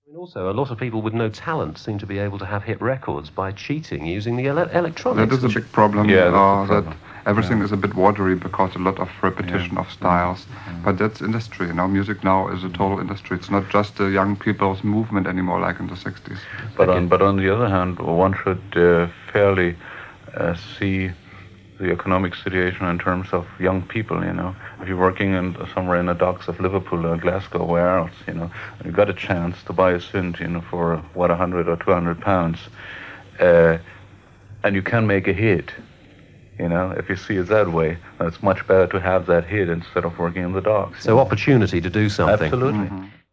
And also, a lot of people with no talent seem to be able to have hit records by cheating using the electronics. That is a big problem. Yeah, that's a that problem. everything is a bit watery because a lot of repetition of styles. But that's industry. Music now is a total industry. It's not just the young people's movement anymore, like in the 60s. But on the other hand, one should fairly see the economic situation in terms of young people. If you're working somewhere in the docks of Liverpool or Glasgow, where else, you got a chance to buy a synth, for what, 100 or 200 pounds, and you can make a hit. If you see it that way, it's much better to have that hit instead of working in the docks. So opportunity to do something. Absolutely.